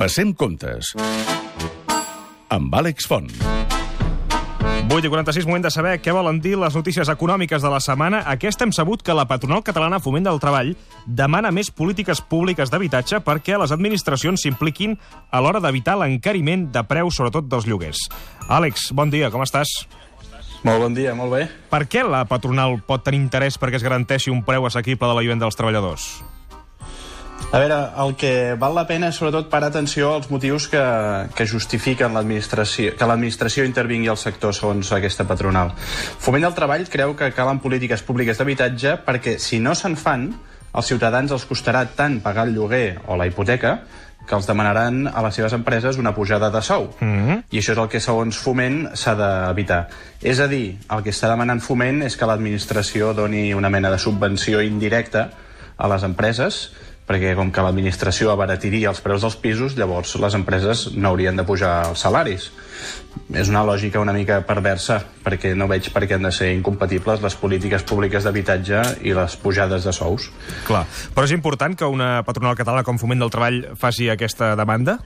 Passem comptes. Amb Àlex Font. 8:46, moment de saber què volen dir les notícies econòmiques de la setmana. Aquesta hem sabut que la patronal catalana Foment del Treball demana més polítiques públiques d'habitatge perquè les administracions s'impliquin a l'hora d'evitar l'encariment de preus, sobretot dels lloguers. Àlex, bon dia, com estàs? Molt bon dia, molt bé. Per què la patronal pot tenir interès perquè es garanteixi un preu assequible de la vivenda dels treballadors? A veure, el que val la pena és sobretot parar atenció als motius que justifiquen que l'administració intervingui al sector segons aquesta patronal. Foment del Treball creu que calen polítiques públiques d'habitatge perquè si no se'n fan, als ciutadans els costarà tant pagar el lloguer o la hipoteca que els demanaran a les seves empreses una pujada de sou. I això és el que, segons Foment, s'ha d'evitar. És a dir, el que està demanant Foment és que l'administració doni una mena de subvenció indirecta a les empreses, perquè com que l'administració abaratiria els preus dels pisos, llavors les empreses no haurien de pujar els salaris. És una lògica una mica perversa, perquè no veig per què han de ser incompatibles les polítiques públiques d'habitatge i les pujades de sous. Clar, però és important que una patronal catalana com Foment del Treball faci aquesta demanda?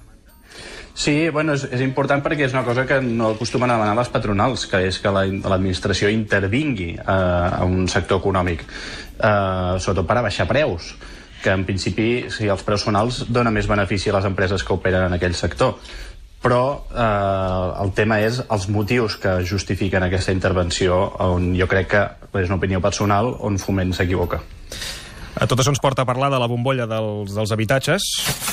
Sí, bueno, és important perquè és una cosa que no acostumen a demanar les patronals, que és que l'administració intervingui a un sector econòmic, sobretot per a baixar preus, que en principi, si els preus són alts, dona més benefici a les empreses que operen en aquell sector. Però el tema és els motius que justifiquen aquesta intervenció, on jo crec que, és una opinió personal, on Foment s'equivoca. A tot això ens porta a parlar de la bombolla dels habitatges,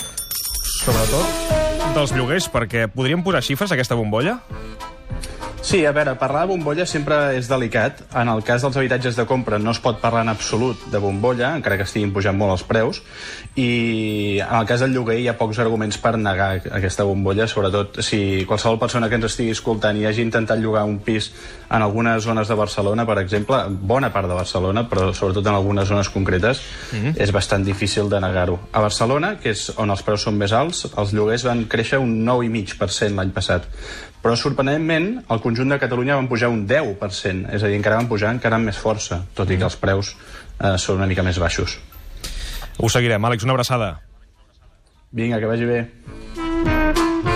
sobretot dels lloguers, perquè podríem posar xifres a aquesta bombolla? Sí, a veure, parlar de bombolla sempre és delicat. En el cas dels habitatges de compra no es pot parlar en absolut de bombolla, encara que estiguin pujant molt els preus, i en el cas del lloguer hi ha pocs arguments per negar aquesta bombolla, sobretot si qualsevol persona que ens estigui escoltant i hagi intentat llogar un pis en algunes zones de Barcelona, per exemple, bona part de Barcelona, però sobretot en algunes zones concretes, és bastant difícil de negar-ho. A Barcelona, que és on els preus són més alts, els lloguers van créixer un 9,5% l'any passat. Però, sorprenentment, al conjunt de Catalunya van pujar un 10%, és a dir, encara van pujar encara amb més força, tot i que els preus són una mica més baixos. Ho seguirem. Àlex, una abraçada. Vinga, que vagi bé.